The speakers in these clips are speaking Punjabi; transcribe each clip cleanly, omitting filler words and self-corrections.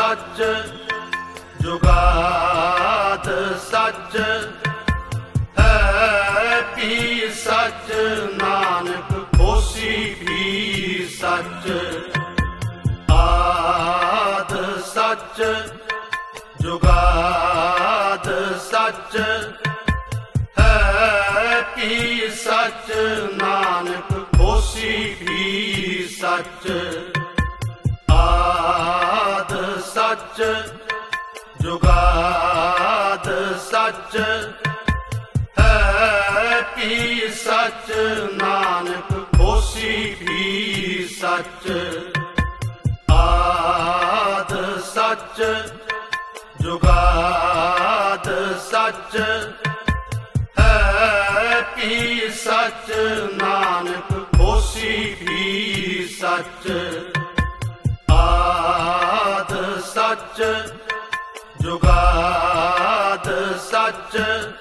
ਸੱਚ ਜੁਗਾਦ ਸੱਚ ਹੈ ਵੀ ਸੱਚ ਨਾਨਕ ਹੋਸੀ ਵੀ ਸੱਚ ਆਦ ਸੱਚ ਜੁਗਾਦ ਸੱਚ ਹੈ ਵੀ ਸੱਚ ਨਾਨਕ ਹੋਸੀ ਵੀ ਸੱਚ ਆਦ ਸੱਚ ਜੁਗਾਦ ਸੱਚ ਹੈ ਵੀ ਸੱਚ ਨਾਨਕ ਹੋਸੀ ਵੀ ਸੱਚ ਆਦ ਸੱਚ ਜੁਗਾਦ ਸੱਚ ਹੈ ਵੀ ਸੱਚ ਨਾਨਕ ਹੋਸੀ ਵੀ ਸੱਚ ਆਦ ਸੱਚ ਜੁਗਾਦ ਸੱਚ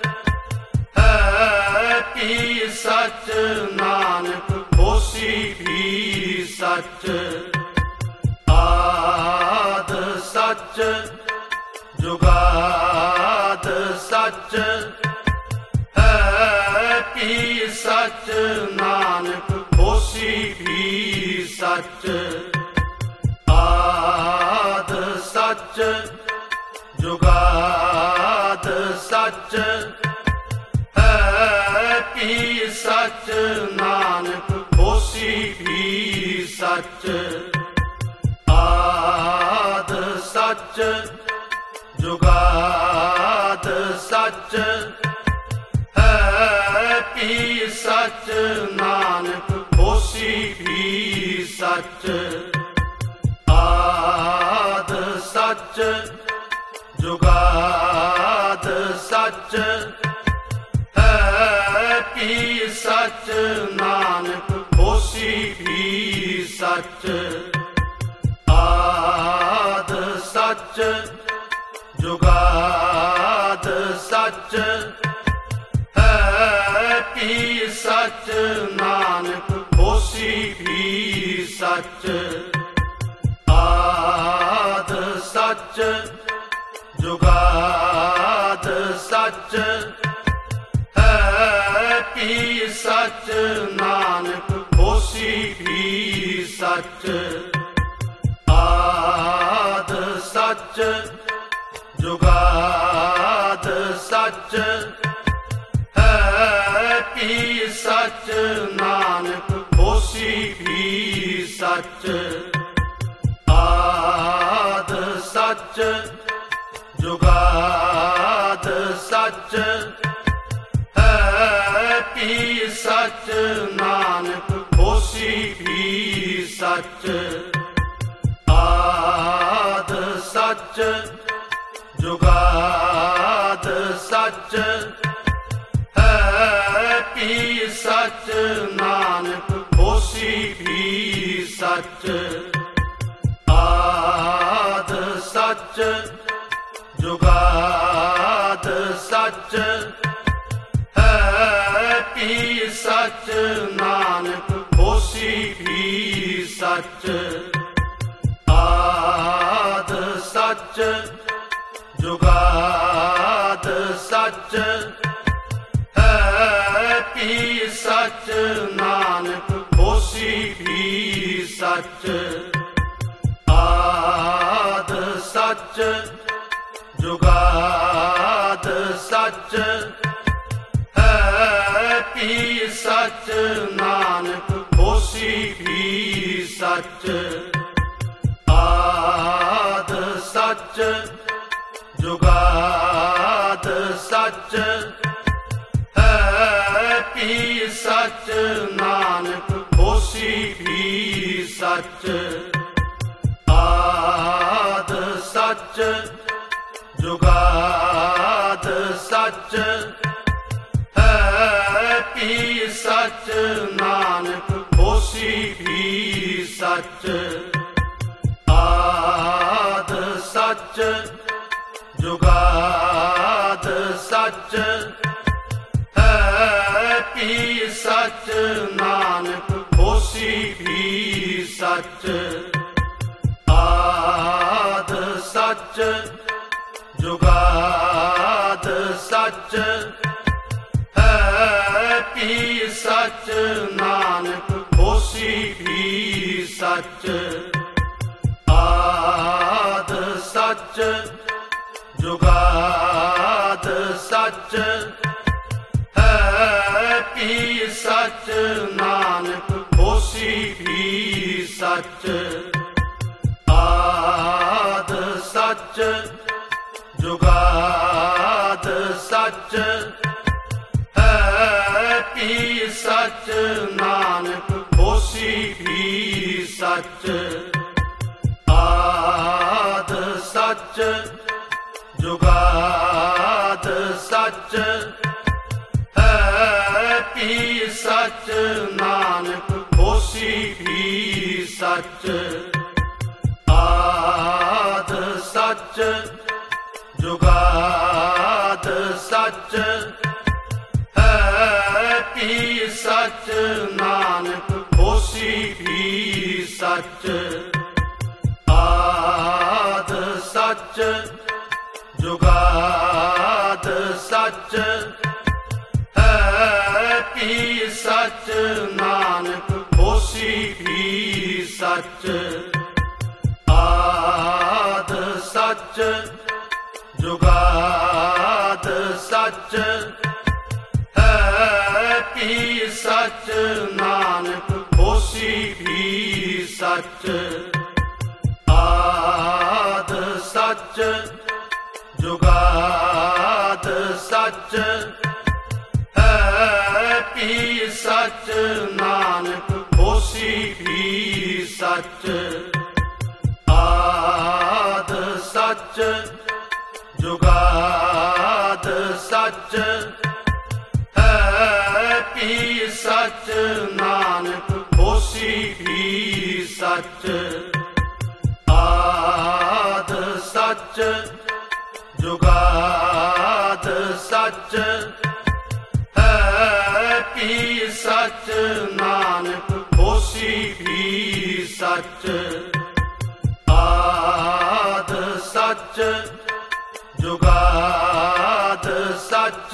ਹੈ ਵੀ ਸੱਚ ਨਾਨਕ ਹੋਸੀ ਵੀ ਸੱਚ ਆਦ ਸੱਚ ਜੁਗਾਦ ਸੱਚ ਹੈ ਵੀ ਸੱਚ ਨਾਨਕ ਹੋਸੀ ਵੀ ਸੱਚ ਆਦ ਸੱਚ ਜੁਗਾਦ ਸੱਚ ਹੈ ਵੀ ਸੱਚ ਨਾਨਕ ਹੋਸੀ ਵੀ ਸੱਚ ਆਦ ਸੱਚ ਜੁਗਾਦ ਸੱਚ ਹੈ ਵੀ ਸੱਚ ਨਾਨਕ ਹੋਸੀ ਵੀ ਸੱਚ ਆਦ ਸੱਚ ਜੁਗਾਦ ਸੱਚ ਹੈ ਵੀ ਸੱਚ ਨਾਨਕ ਹੋਸੀ ਵੀ ਸੱਚ ਆਦ ਸੱਚ ਜੁਗਾਦ ਸੱਚ ਹੈ ਵੀ ਸੱਚ ਨਾਨਕ ਹੋਸੀ ਵੀ ਸੱਚ ਆਦ ਸੱਚ ਜੁਗਾਦ ਸੱਚ ਹੈ ਵੀ ਸੱਚ ਨਾਨਕ ਹੋਸੀ ਵੀ ਸੱਚ ਆਦ ਸੱਚ ਜੁਗਾਦ ਸੱਚ ਹੈ ਵੀ ਸੱਚ ਨਾਨਕ ਹੋਸੀ ਵੀ ਸੱਚ ਆਦ ਸੱਚ ਜੁਗਾਦ ਸੱਚ ਹੈ ਵੀ ਸੱਚ ਨਾਨਕ ਹੋਸੀ ਵੀ ਸੱਚ ਆਦ ਸੱਚ ਜੁਗਾਦ ਸੱਚ ਹੈ ਵੀ ਸੱਚ ਨਾਨਕ ਹੋਸੀ ਵੀ ਸੱਚ ਆਦ ਸੱਚ ਜੁਗਾਦ ਸੱਚ ਹੈ ਵੀ ਸੱਚ ਨਾਨਕ ਹੋਸੀ ਵੀ ਸੱਚ ਆਦ ਸੱਚ ਜੁਗਾਦ ਸੱਚ ਹੈ ਵੀ ਸੱਚ ਨਾਨਕ ਹੋਸੀ ਵੀ ਸੱਚ ਆਦ ਸੱਚ ਜੁਗਾਦ ਸੱਚ ਹੈ ਵੀ ਸੱਚ ਨਾਨਕ ਹੋਸੀ ਵੀ ਸੱਚ ਆਦ ਸੱਚ ਜੁਗਾਦ ਸੱਚ ਹੈ ਵੀ ਸੱਚ ਨਾਨਕ ਹੋਸੀ ਵੀ ਸੱਚ ਆਦ ਸੱਚ ਜੁਗਾਦ ਸੱਚ ਹੈ ਵੀ ਸੱਚ ਨਾਨਕ ਹੋਸੀ ਵੀ ਸੱਚ ਆਦ ਸੱਚ ਜੁਗਾਦ ਸੱਚ ਹੈ ਵੀ ਸੱਚ ਨਾਨਕ ਹੋਸੀ ਵੀ ਸੱਚ ਆਦ ਸੱਚ ਸੱਚ ਜੁਗਾਦ ਸੱਚ ਹੈ ਵੀ ਸੱਚ ਨਾਨਕ ਹੋਸੀ ਵੀ ਸੱਚ ਆਦ ਸੱਚ ਜੁਗਾਦ ਸੱਚ ਹੈ ਵੀ ਸੱਚ ਨਾਨਕ ਹੋਸੀ ਵੀ ਸੱਚ ਆਦ ਸੱਚ ਜੁਗਾਦ ਸੱਚ ਹੈ ਵੀ ਸੱਚ ਨਾਨਕ ਹੋਸੀ ਵੀ ਸੱਚ ਆਦ ਸੱਚ ਜੁਗਾਦ ਸੱਚ ਹੈ ਵੀ ਸੱਚ ਨਾਨਕ ਹੋਸੀ ਵੀ ਸੱਚ ਆਦ ਸੱਚ ਜੁਗਾਦ ਸੱਚ ਹੈ ਵੀ ਸੱਚ ਨਾਨਕ ਹੋਸੀ ਵੀ ਸੱਚ ਆਦ ਸੱਚ ਜੁਗਾਦ ਸੱਚ ਹੈ ਵੀ ਸੱਚ ਨਾਨਕ ਹੋਸੀ ਵੀ ਸੱਚ ਆਦ ਸੱਚ ਜੁਗਾਦ ਸੱਚ ਹੈ ਵੀ ਸੱਚ ਨਾਨਕ ਹੋਸੀ ਵੀ ਸੱਚ ਆਦ ਸੱਚ ਜੁਗਾਦ ਸੱਚ ਹੈ ਵੀ ਸੱਚ ਨਾਨਕ ਹੋਸੀ ਵੀ ਸੱਚ ਆਦ ਸੱਚ ਜੁਗਾਦ ਸੱਚ ਹੈ ਵੀ ਸੱਚ ਨਾਨਕ ਹੋਸੀ ਵੀ ਸੱਚ ਆਦ ਸੱਚ ਜੁਗਾਦ ਸੱਚ ਹੈ ਵੀ ਸੱਚ ਨਾਨਕ ਹੋਸੀ ਵੀ ਸੱਚ ਆਦ ਸੱਚ ਜੁਗਾਦ ਸੱਚ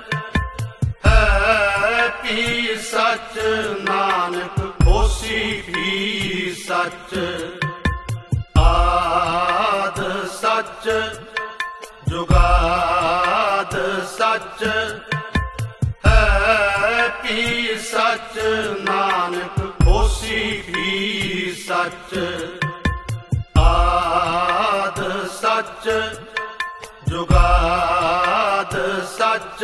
ਹੈ ਵੀ ਸੱਚ ਨਾਨਕ ਹੋਸੀ ਵੀ ਸੱਚ ਆਦ ਸੱਚ ਜੁਗਾਦ ਸੱਚ ਹੈ ਵੀ ਸੱਚ ਨਾਨਕ ਹੋਸੀ ਵੀ ਸੱਚ ਆਦ ਸੱਚ ਜੁਗਾਦ ਸੱਚ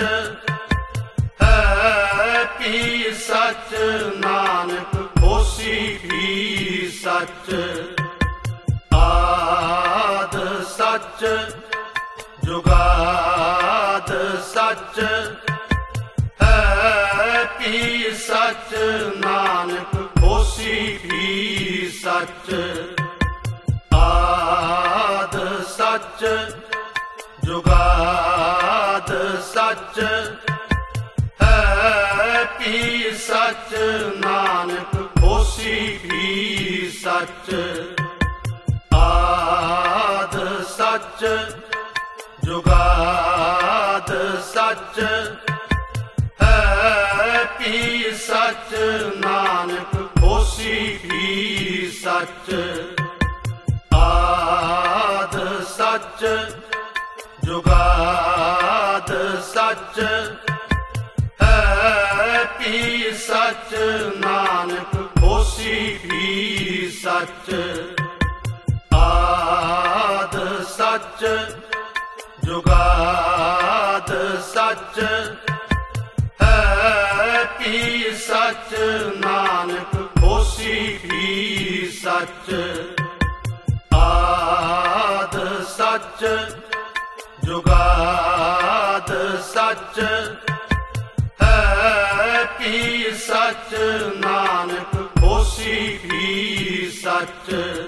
ਹੈ ਵੀ ਸੱਚ ਨਾਨਕ ਹੋਸੀ ਵੀ ਸੱਚ ਆਦ ਸੱਚ ਜੁਗਾਦ ਸੱਚ ਹੈ ਵੀ ਸੱਚ ਨਾਨਕ ਹੋਸੀ ਵੀ ਸੱਚ ਆਦ ਸੱਚ ਜੁਗਾਦ ਸੱਚ ਹੈ ਵੀ ਸੱਚ ਨਾਨਕ ਹੋਸੀ ਵੀ ਸੱਚ ਆਦ ਸੱਚ ਜੁਗਾਦ ਸੱਚ ਹੈ ਵੀ ਸੱਚ ਨਾਨਕ ਹੋਸੀ ਵੀ ਸੱਚ ਆਦ ਸੱਚ ਜੁਗਾਦ ਸੱਚ ਹੈ ਵੀ ਸੱਚ ਨਾਨਕ ਹੋਸੀ ਵੀ ਸੱਚ ਆਦ ਸੱਚ ਜੁਗਾਦ ਸੱਚ ਹੈ ਵੀ ਸੱਚ ਨਾਨਕ ਹੋਸੀ ਵੀ ਸੱਚ ਆਦ ਸੱਚ ਜੁਗਾਦ ਸੱਚ ਹੈ ਵੀ ਸੱਚ ਨਾਨਕ ਹੋਸੀ ਵੀ ਸੱਚ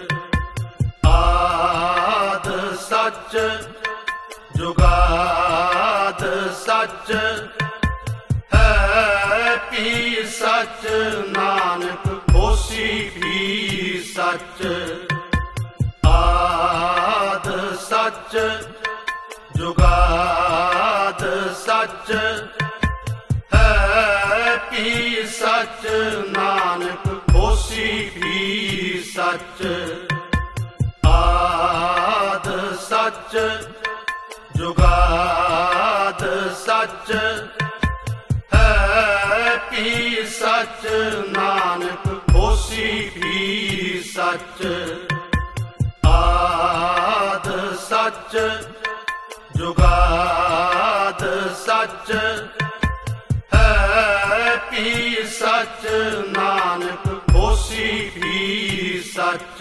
ਆਦ ਸੱਚ ਜੁਗਾਦ ਸੱਚ ਹੈ ਵੀ ਸੱਚ ਨਾਨਕ ਹੋਸੀ ਵੀ ਸੱਚ ਆਦ ਸੱਚ ਸੱਚ ਜੁਗਾਦ ਸੱਚ ਹੈ ਕੀ ਸੱਚ ਨਾਨਕ ਹੋਸੀ ਵੀ ਸੱਚ ਆਦ ਸੱਚ ਜੁਗਾਦ ਸੱਚ ਹੈ ਕੀ ਸੱਚ ਨਾਨਕ ਹੋਸੀ ਵੀ ਸੱਚ ਆਦ ਸੱਚ ਜੁਗਾਦ ਸੱਚ ਹੈ ਕੀ ਸੱਚ ਨਾਨਕ ਹੋਸੀ ਵੀ ਸੱਚ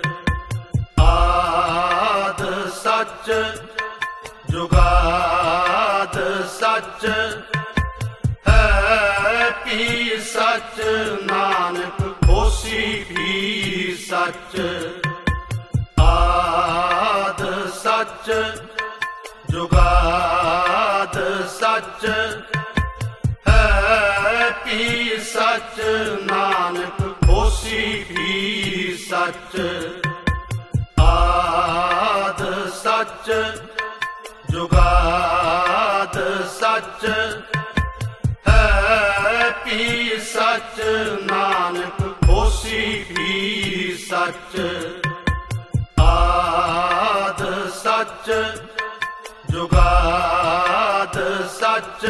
ਆਦ ਸੱਚ ਜੁਗਾਦ ਸੱਚ ਹੈ ਕੀ ਸੱਚ ਨਾਨਕ ਹੋਸੀ ਵੀ ਸੱਚ ਆਦ ਸੱਚ ਜੁਗਾਦ ਸੱਚ ਹੈ ਕੀ ਸੱਚ ਨਾਨਕ ਹੋਸੀ ਵੀ ਸੱਚ ਆਦ ਸੱਚ ਜੁਗਾਦ ਸੱਚ ਹੈ ਕੀ ਸੱਚ ਨਾਨਕ ਹੋਸੀ ਵੀ ਸੱਚ ਆਦ ਸੱਚ ਜੁਗਾਦ ਸੱਚ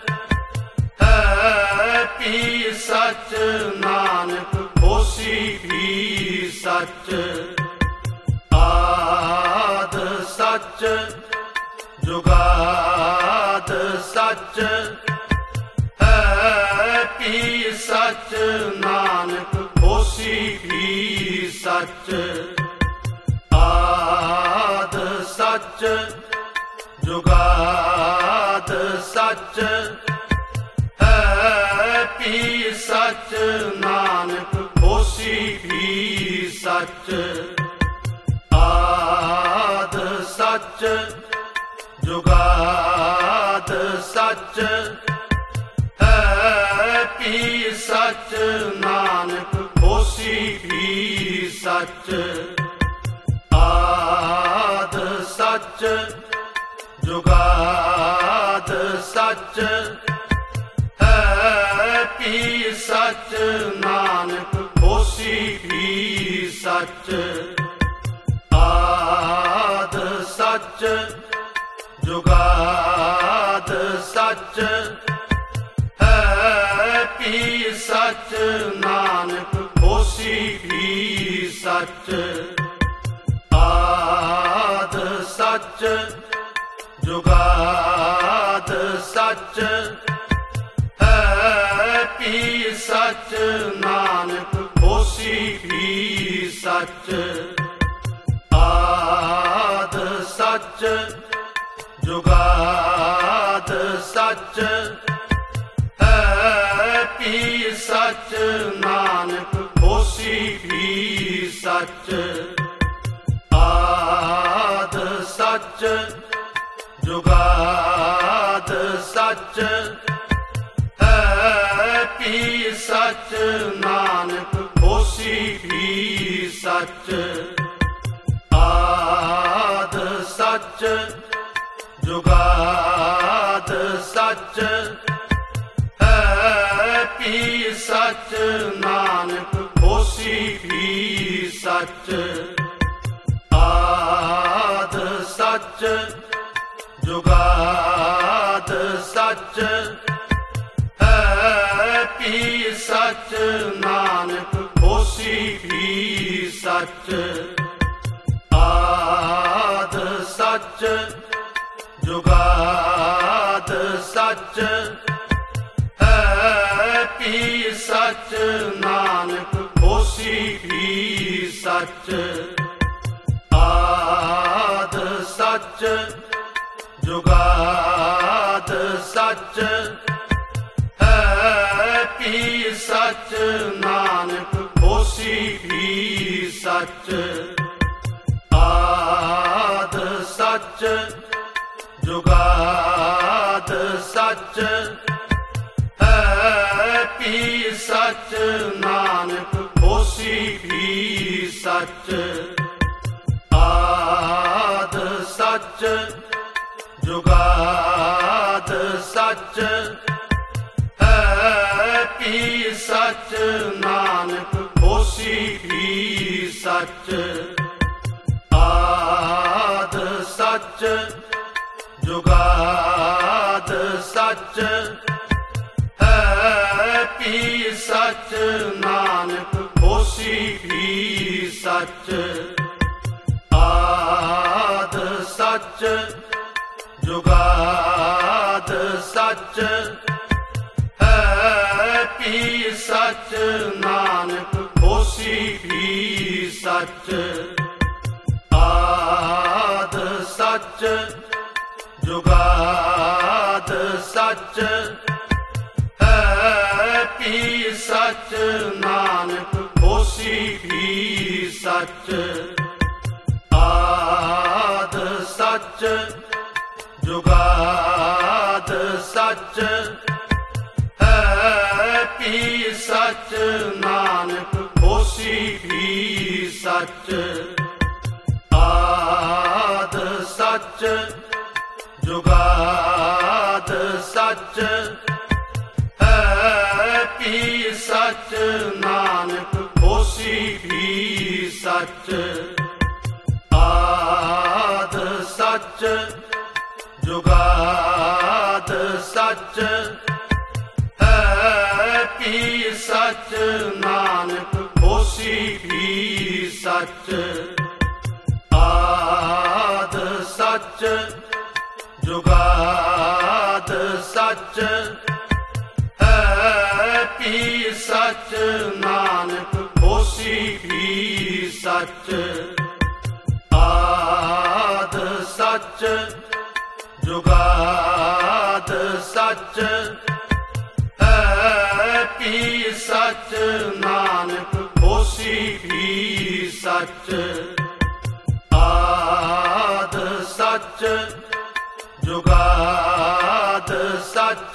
ਹੈ ਕੀ ਸੱਚ ਨਾਨਕ ਹੋਸੀ ਵੀ ਸੱਚ ਆਦ ਸੱਚ ਜੁਗਾਦ ਸੱਚ ਹੈ ਕੀ ਸੱਚ ਨਾਨਕ ਹੋਸੀ ਵੀ ਸੱਚ ਆਦ ਸੱਚ ਜੁਗਾਦ ਸੱਚ ਹੈ ਕੀ ਸੱਚ ਨਾਨਕ ਹੋਸੀ ਵੀ ਸੱਚ ਆਦ ਸੱਚ ਜੁਗਾਦ ਸੱਚ ਹੈ ਕੀ ਸੱਚ ਨਾਨਕ ਹੋਸੀ ਵੀ ਸੱਚ ਆਦ ਸੱਚ ਜੁਗਾਦ ਸੱਚ ਹੈ ਕੀ ਸੱਚ ਨਾਨਕ ਹੋਸੀ ਵੀ ਸੱਚ ਆਦ ਸੱਚ ਜੁਗਾਦ ਸੱਚ ਹੈ ਕੀ ਸੱਚ ਨਾਨਕ ਹੋਸੀ ਵੀ ਸੱਚ ਆਦ ਸੱਚ ਜੁਗਾਦ ਸੱਚ ਹੈ ਕੀ ਸੱਚ ਨਾਨਕ ਹੋਸੀ ਵੀ ਸੱਚ ਆਦ ਸੱਚ ਜੁਗਾਦ ਸੱਚ ਹੈ ਕੀ ਸੱਚ ਨਾਨਕ ਹੋਸੀ ਵੀ ਸੱਚ ਆਦ ਸੱਚ ਜੁਗਾਦ ਸੱਚ ਹੈ ਕੀ ਸੱਚ ਨਾਨਕ ਹੋਸੀ ਵੀ ਸੱਚ ਆਦ ਸੱਚ ਜੁਗਾਦ ਸੱਚ ਹੈ ਕੀ ਸੱਚ ਨਾਨਕ ਹੋਸੀ ਵੀ ਸੱਚ ਆਦ ਸੱਚ ਜੁਗਾਦ ਸੱਚ ਹੈ ਕੀ ਸੱਚ ਨਾਨਕ ਹੋਸੀ ਵੀ ਸੱਚ ਆਦ ਸੱਚ ਜੁਗਾਦ ਸੱਚ ਹੈ ਕੀ ਸੱਚ ਨਾਨਕ ਹੋਸੀ ਵੀ ਸੱਚ ਆਦ ਸੱਚ ਜੁਗਾਦ ਸੱਚ ਹੈ ਕੀ ਸੱਚ ਨਾਨਕ ਹੋਸੀ ਵੀ ਸੱਚ ਆਦ ਸੱਚ ਜੁਗਾਦ ਸੱਚ ਹੈ ਕੀ ਸੱਚ ਨਾਨਕ ਹੋਸੀ ਵੀ ਸੱਚ ਆਦ ਸੱਚ ਸੱਚ ਜੁਗਾਦ ਸੱਚ ਹੈ ਕੀ ਸੱਚ ਨਾਨਕ ਹੋਸੀ ਵੀ ਸੱਚ ਆਦ ਸੱਚ ਜੁਗਾਦ ਸੱਚ ਹੈ ਕੀ ਸੱਚ ਨਾਨਕ ਹੋਸੀ ਵੀ ਸੱਚ ਆਦ ਸੱਚ ਜੁਗਾਦ ਸੱਚ ਹੈ ਕੀ ਸੱਚ ਨਾਨਕ ਹੋਸੀ ਵੀ ਸੱਚ ਆਦ ਸੱਚ ਜੁਗਾਦ ਸੱਚ ਹੈ ਕੀ ਸੱਚ ਨਾਨਕ ਹੋਸੀ ਵੀ ਸੱਚ ਆਦ ਸੱਚ ਜੁਗਾਦ ਸੱਚ ਹੈ ਕੀ ਸੱਚ ਨਾਨਕ ਹੋਸੀ ਵੀ ਸੱਚ ਆਦ ਸੱਚ ਜੁਗਾਦ ਸੱਚ ਹੈ ਕੀ ਸੱਚ ਨਾਨਕ ਹੋਸੀ ਵੀ ਸੱਚ ਆਦ ਸੱਚ ਜੁਗਾਦ ਸੱਚ ਹੈ ਕੀ ਸੱਚ ਨਾਨਕ ਹੋਸੀ ਵੀ ਸੱਚ ਆਦ ਸੱਚ ਜੁਗਾਦ ਸੱਚ ਹੈ ਕੀ ਸੱਚ ਨਾਨਕ ਹੋਸੀ ਵੀ ਸੱਚ ਆਦ ਸੱਚ ਜੁਗਾਦ ਸੱਚ ਹੈ ਕੀ ਸੱਚ ਨਾਨਕ ਹੋਸੀ ਵੀ ਸੱਚ ਆਦ ਸੱਚ ਜੁਗਾਦ ਸੱਚ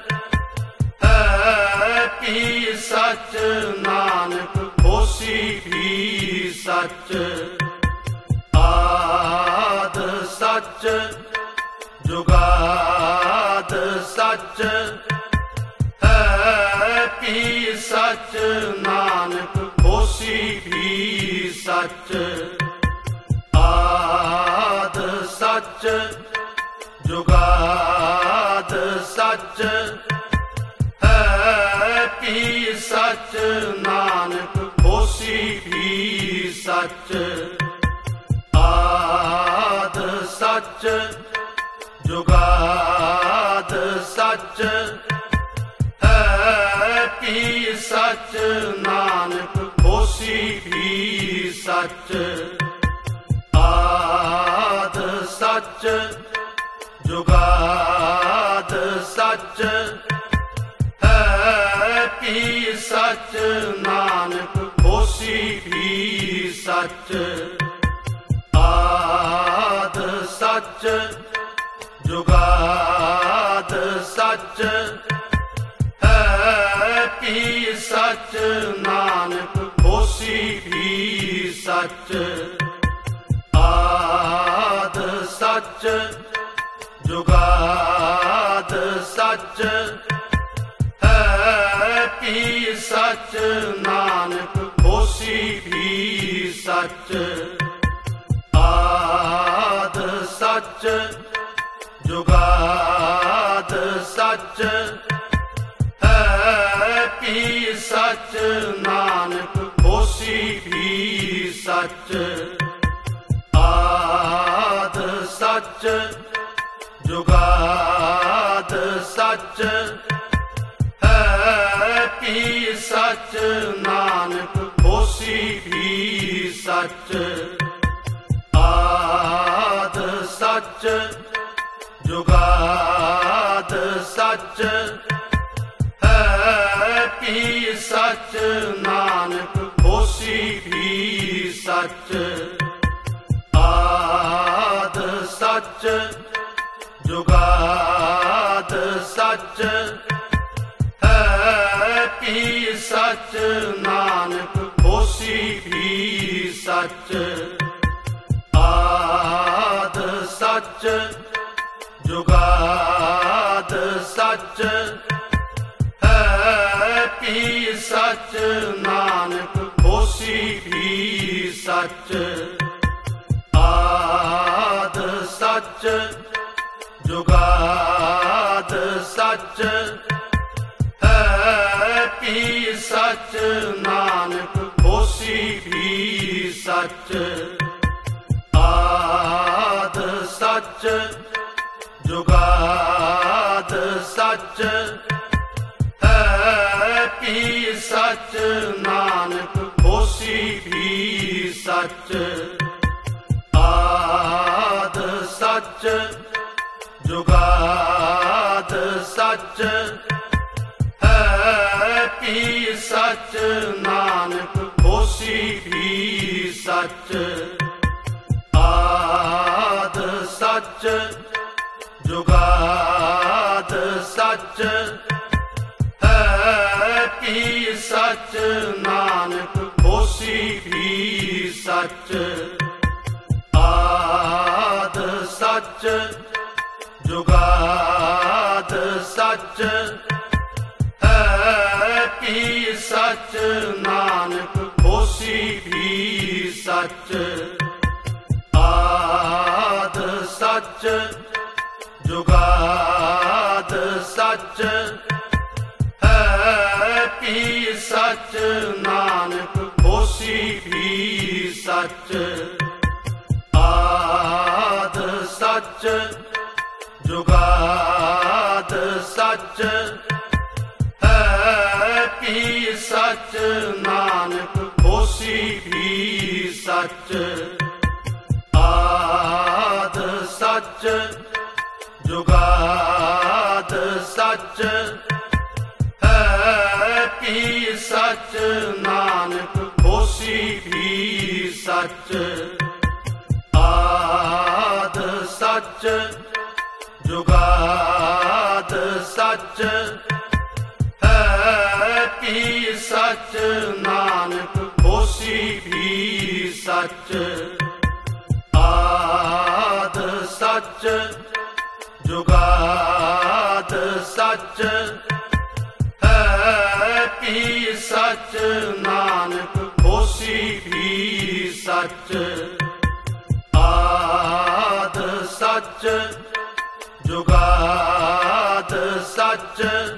ਹੈ ਕੀ ਸੱਚ ਨਾਨਕ ਹੋਸੀ ਵੀ ਸੱਚ ਆਦ ਸੱਚ ਜੁਗਾਦ ਸੱਚ ਹੈ ਕੀ ਸੱਚ ਨਾਨਕ ਹੋਸੀ ਵੀ ਸੱਚ ਆਦ ਸੱਚ ਜੁਗਾਦ ਸੱਚ ਹੈ ਕੀ ਸੱਚ ਨਾਨਕ ਹੋਸੀ ਵੀ ਸੱਚ ਆਦ ਸੱਚ ਜੁਗਾਦ ਸੱਚ ਹੈ ਕੀ ਸੱਚ ਨਾਨਕ ਹੋਸੀ ਵੀ ਸੱਚ ਆਦ ਸੱਚ ਜੁਗਾਦ ਸੱਚ ਹੈ ਕੀ ਸੱਚ ਨਾਨਕ ਹੋਸੀ ਵੀ ਸੱਚ ਆਦ ਸੱਚ ਜੁਗਾਦ ਸੱਚ ਹੈ ਕੀ ਸੱਚ ਨਾਨਕ ਹੋਸੀ ਵੀ ਸੱਚ ਆਦ ਸੱਚ ਜੁਗਾਦ ਸੱਚ ਹੈ ਕੀ ਸੱਚ ਨਾਨਕ ਹੋਸੀ ਵੀ ਸੱਚ ਆਦ ਸੱਚ ਜੁਗਾਦ ਸੱਚ ਹੈ ਕੀ ਸੱਚ ਨਾਨਕ ਹੋਸੀ ਵੀ ਸੱਚ ਆਦ ਸੱਚ ਜੁਗਾਦ ਸੱਚ ਹੈ ਕੀ ਸੱਚ ਨਾਨਕ ਹੋਸੀ ਵੀ ਸੱਚ ਆਦ ਸੱਚ ਜੁਗਾਦ ਸੱਚ ਹੈ ਕੀ ਸੱਚ ਨਾਨਕ ਹੋਸੀ ਵੀ ਸੱਚ ਆਦ ਸੱਚ ਜੁਗਾਦ ਸੱਚ ਹੈ ਕੀ ਸੱਚ ਨਾਨਕ ਹੋਸੀ ਵੀ ਸੱਚ ਆਦ ਸੱਚ ਸੱਚ ਜੁਗਾਦ ਸੱਚ ਹੈ ਪੀ ਸੱਚ ਨਾਨਕ ਹੋਸੀ ਵੀ ਸੱਚ ਆਦ ਸੱਚ ਜੁਗਾਦ ਸੱਚ ਹੈ ਪੀ ਸੱਚ ਨਾਨਕ ਹੋਸੀ ਵੀ ਸੱਚ ਆਦ ਸੱਚ ਜੁਗਾਦ ਸੱਚ ਹੈ ਪੀ ਸੱਚ ਨਾਨਕ ਹੋਸੀ ਵੀ ਸੱਚ ਆਦ ਸੱਚ ਜੁਗਾਦ ਸੱਚ ਹੈ ਪੀ ਸੱਚ ਨਾਨਕ ਹੋਸੀ ਵੀ ਸੱਚ ਆਦ ਸੱਚ ਜੁਗਾਦ ਸੱਚ ਹੈ ਪੀ ਸੱਚ ਨਾਨਕ ਹੋਸੀ ਵੀ ਸੱਚ ਆਦ ਸੱਚ ਜੁਗਾਦ ਸੱਚ ਹੈ ਪੀ ਸੱਚ ਨਾਨਕ ਹੋਸੀ ਵੀ ਸੱਚ ਆਦ ਸੱਚ ਜੁਗਾਦ ਸੱਚ ਹੈ ਪੀ ਸੱਚ ਨਾਨਕ ਹੋਸੀ ਵੀ ਸੱਚ ਆਦ ਸੱਚ ਜੁਗਾਦ ਸੱਚ ਹੈ ਪੀ ਸੱਚ ਨਾਨਕ ਹੋਸੀ ਵੀ ਸੱਚ ਆਦ ਸੱਚ ਜੁਗਾਦ ਸੱਚ ਹੈ ਪੀ ਸੱਚ ਨਾਨਕ ਹੋਸੀ ਵੀ ਸੱਚ ਆਦ ਸੱਚ ਜੁਗਾਦ ਸੱਚ ਹੈ ਪੀ ਸੱਚ ਨਾਨਕ ਹੋਸੀ ਵੀ ਸੱਚ ਆਦ ਸੱਚ ਜੁਗਾਦ ਸੱਚ ਹੈ ਪੀ ਸੱਚ ਨਾਨਕ ਹੋਸੀ ਵੀ ਸੱਚ ਆਦ ਸੱਚ ਜੁਗਾਦ ਸੱਚ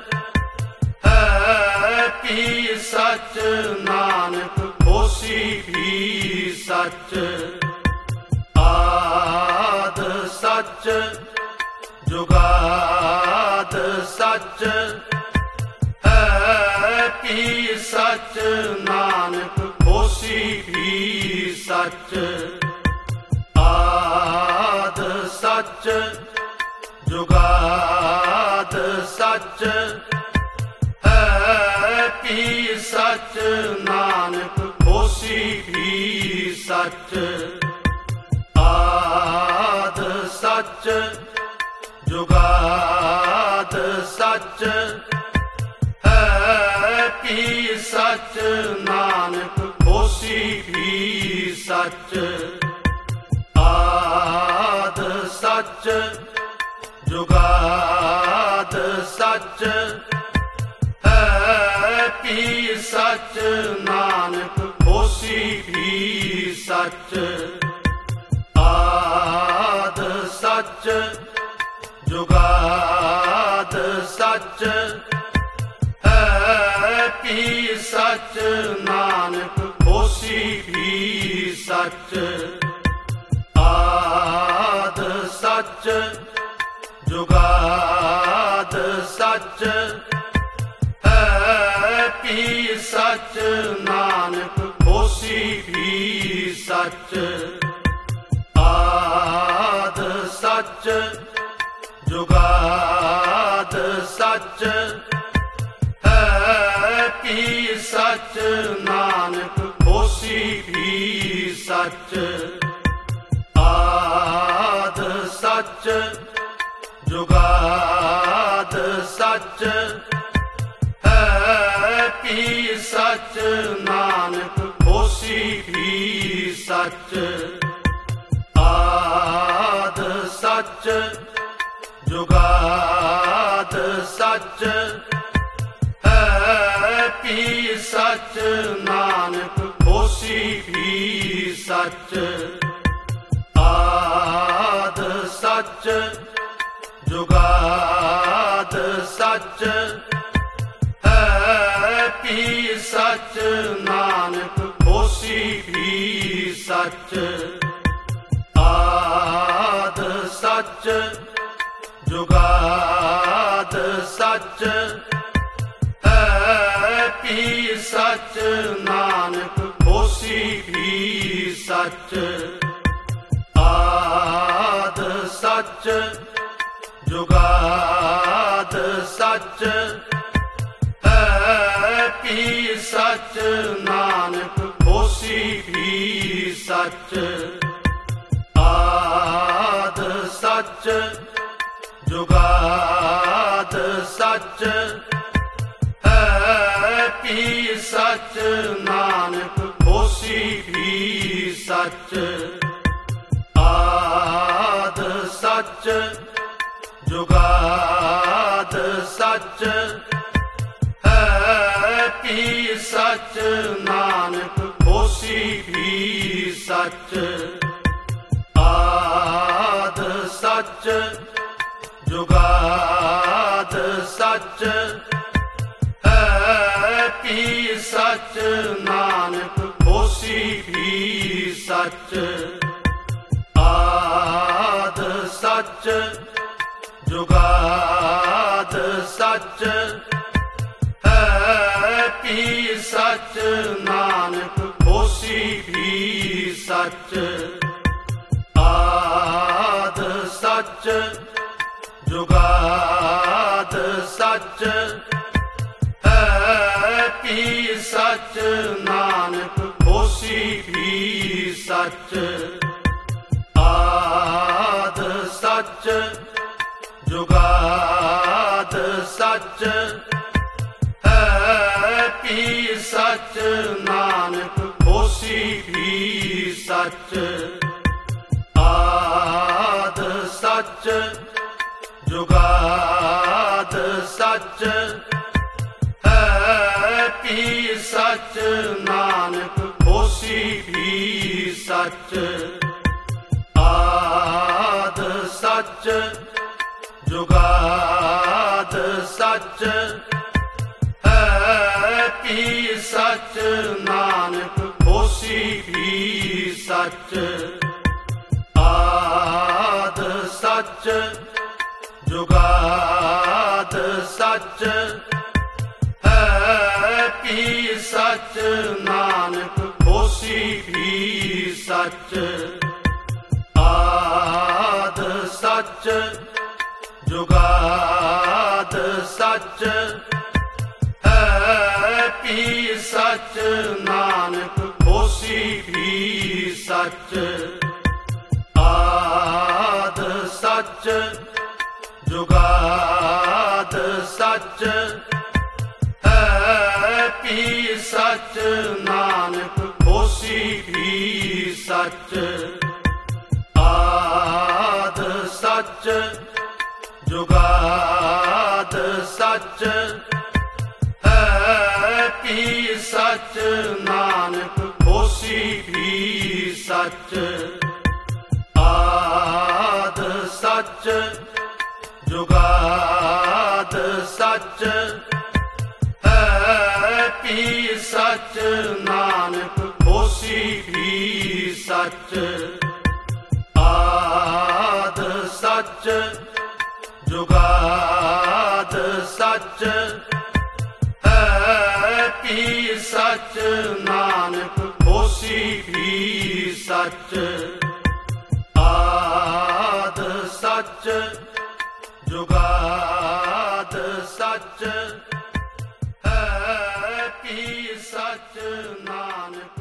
ਹੈ ਪੀ ਸੱਚ ਨਾਨਕ ਹੋਸੀ ਵੀ ਸੱਚ ਆਦ ਸੱਚ ਜੁਗਾਦ ਸੱਚ ਹੈ ਪੀ ਸੱਚ ਨਾਨਕ ਹੋਸੀ ਵੀ ਸੱਚ ਆਦ ਸੱਚ ਜੁਗਾਦ ਸੱਚ ਹੈ ਪੀ ਸੱਚ ਨਾਨਕ ਹੋਸੀ ਵੀ ਸੱਚ ਆਦ ਸੱਚ ਜੁਗਾਦ ਸੱਚ ਹੈ ਪੀ ਸੱਚ ਨਾਨਕ ਹੋਸੀ ਵੀ ਸੱਚ ਆਦ ਸੱਚ ਜੁਗਾਦ ਸੱਚ ਹੈ ਪੀ ਸੱਚ ਨਾਨਕ ਹੋਸੀ ਵੀ ਸੱਚ ਆਦ ਸੱਚ ਜੁਗਾਦ ਸੱਚ ਹੈ ਪੀ ਸੱਚ ਨਾਨਕ ਹੋਸੀ ਵੀ ਸੱਚ ਆਦ ਸੱਚ ਜੁਗਾਦ ਸੱਚ ਹੈ ਪੀ ਸੱਚ ਨਾਨਕ ਹੋਸੀ ਵੀ ਸੱਚ ਆਦ ਸੱਚ ਜੁਗਾਦ ਸੱਚ ਹੈ ਪੀ ਸੱਚ ਨਾਨਕ ਹੋਸੀ ਵੀ ਸੱਚ ਆਦ ਸੱਚ ਜੁਗਾਦ ਸੱਚ ਹੈ ਪੀ ਸੱਚ ਨਾਨਕ ਹੋਸੀ ਵੀ ਸੱਚ ਆਦ ਸੱਚ ਸੱਚ ਜੁਗਾਦ ਸੱਚ ਹੈ ਪੀ ਸੱਚ ਨਾਨਕ ਹੋਸੀ ਵੀ ਸੱਚ ਆਦ ਸੱਚ ਜੁਗਾਦ ਸੱਚ ਹੈ ਪੀ ਸੱਚ ਨਾਨਕ ਹੋਸੀ ਵੀ ਸੱਚ ਆਦ ਸੱਚ ਜੁਗਾਦ ਸੱਚ ਹੈ ਪੀ ਸੱਚ ਨਾਨਕ ਹੋਸੀ ਵੀ ਸੱਚ ਆਦ ਸੱਚ ਜੁਗਾਦ ਸੱਚ ਹੈ ਪੀ ਸੱਚ ਨਾਨਕ ਹੋਸੀ ਵੀ ਸੱਚ ਆਦ ਸੱਚ ਜੁਗਾਦ ਸੱਚ ਹੈ ਪੀ ਸੱਚ ਨਾਨਕ ਹੋਸੀ ਵੀ ਸੱਚ ਆਦ ਸੱਚ ਜੁਗਾਦ ਸੱਚ ਹੈ ਪੀ ਸੱਚ ਨਾਨਕ ਹੋਸੀ ਵੀ ਸੱਚ ਆਦ ਸੱਚ ਜੁਗਾਦ ਸੱਚ ਹੈ ਪੀ ਸੱਚ ਨਾਨਕ ਹੋਸੀ ਵੀ ਸੱਚ ਆਦ ਸੱਚ ਜੁਗਾਦ ਸੱਚ ਹੈ ਪੀ ਸੱਚ ਨਾਨਕ ਹੋਸੀ ਵੀ ਸੱਚ ਆਦ ਸੱਚ ਜੁਗਾਦ ਸੱਚ ਹੈ ਪੀ ਸੱਚ ਨਾਨਕ ਹੋਸੀ ਵੀ ਸੱਚ ਆਦ ਸੱਚ ਜੁਗਾਦ ਸੱਚ ਹੈ ਪੀ ਸੱਚ ਨਾਨਕ ਹੋਸੀ ਵੀ ਸੱਚ ਆਦ ਸੱਚ ਜੁਗਾਦ ਸੱਚ ਹੈ ਪੀ ਸੱਚ ਨਾਨਕ ਹੋਸੀ ਵੀ ਸੱਚ ਆਦ ਸੱਚ ਜੁਗਾਦ ਸੱਚ ਹੈ ਪੀ ਸੱਚ ਨਾਨਕ ਹੋਸੀ ਵੀ ਸੱਚ ਆਦ ਸੱਚ ਜੁਗਾਦ ਸੱਚ ਹੈ ਪੀ ਸੱਚ ਨਾਨਕ ਹੋਸੀ ਵੀ ਸੱਚ ਆਦ ਸੱਚ ਜੁਗਾਦ ਸੱਚ ਹੈ ਪੀ ਸੱਚ ਨਾਨਕ ਹੋਸੀ ਵੀ ਸੱਚ ਆਦ ਸੱਚ ਜੁਗਾਦ ਸੱਚ ਹੈ ਪੀ ਸੱਚ ਨਾਨਕ ਹੋਸੀ ਵੀ ਸੱਚ ਆਦ ਸੱਚ ਜੁਗਾਦ ਸੱਚ ਹੈ ਪੀ ਸੱਚ ਨਾਨਕ ਹੋਸੀ ਵੀ ਸੱਚ ਆਦ ਸੱਚ ਜੁਗਾਦ ਸੱਚ ਹੈ ਪੀ ਸੱਚ ਨਾਨਕ ਹੋਸੀ ਵੀ ਸੱਚ ਆਦ ਸੱਚ ਜੁਗਾਦ ਸੱਚ ਹੈ ਪੀ ਸੱਚ ਨਾਨਕ ਹੋਸੀ ਵੀ ਸੱਚ ਆਦ ਸੱਚ ਜੁਗਾਦ ਸੱਚ ਹੈ ਪੀ ਸੱਚ ਨਾਨਕ